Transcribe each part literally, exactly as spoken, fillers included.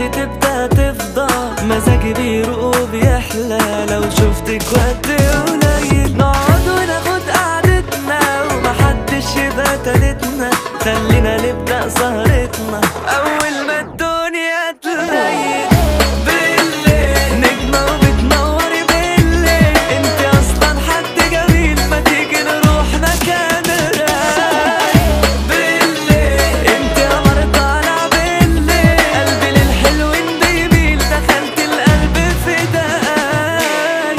حياتي تبدأ تفضى، مزاجي بيروق وبيحلى لو شفتك وقت قليل. نقعد وناخد قعدتنا ومحدش يبقى تالتنا، خلينا نبدأ سهرتنا أول ما الدنيا تليل. بالليل نجمة وبتنوري بالليل، انت أصلا حد جميل، ما تيجي نروح مكان رايق. بالليل انت قمر طالع بالليل، قلبي للحلو بيميل، دخلت القلب في دقايق.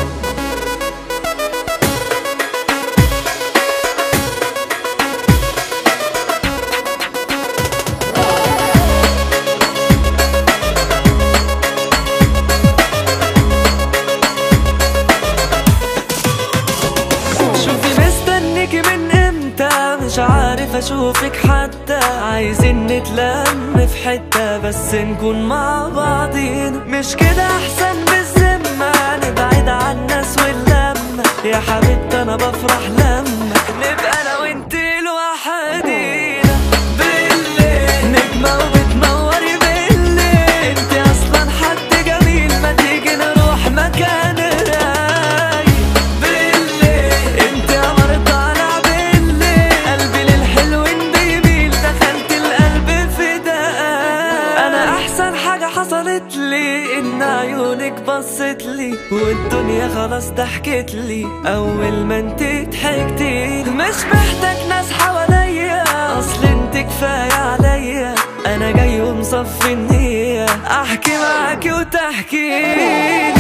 شوفي مستنيكي من امتى، مش عارف اشوفك حتى، عايزين نتلم في حتة بس نكون مع بعضين. مش كده احسن بالذمة، نبعد عن الناس واللمة، يا حبيبتي انا بفرح لما نبقى انا وانتي لوحدينا. بالليل نجمة وبتنوري بالليل، انتي اصلا حد جميل، ما تيجي نروح مكان رايق. بالليل انتي قمر طالع بالليل، قلبي للحلو بيميل، دخلت القلب في دقايق. انا احسن حاجة حصلت لي ان عيونك بصت لي، والدنيا خلاص ضحكت لي اول ما انت ضحكتي. مش محتاج ناس حواليا، اصل انت كفاية عليا، انا جاي ومصفي النية احكي معاكي وتحكي.